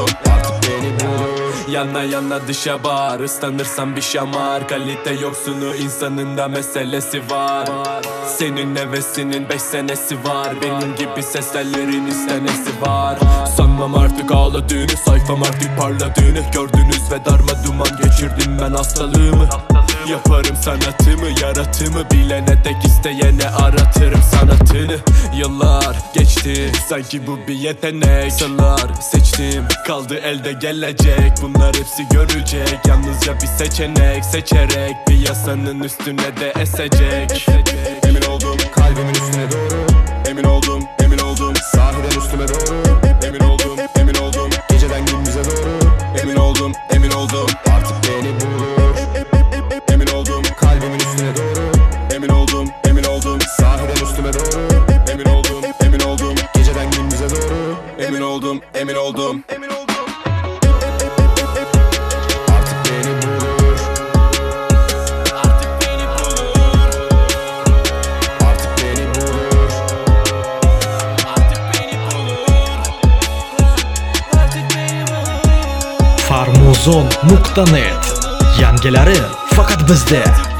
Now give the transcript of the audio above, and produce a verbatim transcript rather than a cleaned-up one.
oldum, artık beni bulur. Yana yana dışa bağır, ıslanırsan bir şamar. Kalite yoksunu insanın da meselesi var. Senin hevesinin beş senesi var. Benim gibi seslerin istenesi var. Sanmam artık ağladığını, sayfam artık parladığını. Gördünüz ve darma duman geçirdim ben hastalığımı. Yaparım sanatımı, yaratımı bilene dek isteyene aratırım sanatını. Yıllar geçti, sanki bu bir yetenek. Sırlar seçtim, kaldı elde gelecek. Bunlar hepsi görecek, yalnızca bir seçenek. Seçerek piyasanın üstüne de esecek. Emin oldum kalbimin üstüne doğru. Emin oldum, emin oldum sahiden üstüme doğru. Emin oldum, emin oldum geceden gündüze doğru. Emin oldum, emin oldum artık beni bulur. Emin oldum kalbimin üstüne doğru. Emin oldum, emin oldum sahiden üstüme doğru. Emin oldum, emin oldum geceden gündüze doğru. Emin oldum, emin oldum artık beni bulur. Artık beni bulur. Artık beni bulur. Artık beni bulur. Artık beni bulur. Farmuzon nokta net. Yangilari faqat bizda.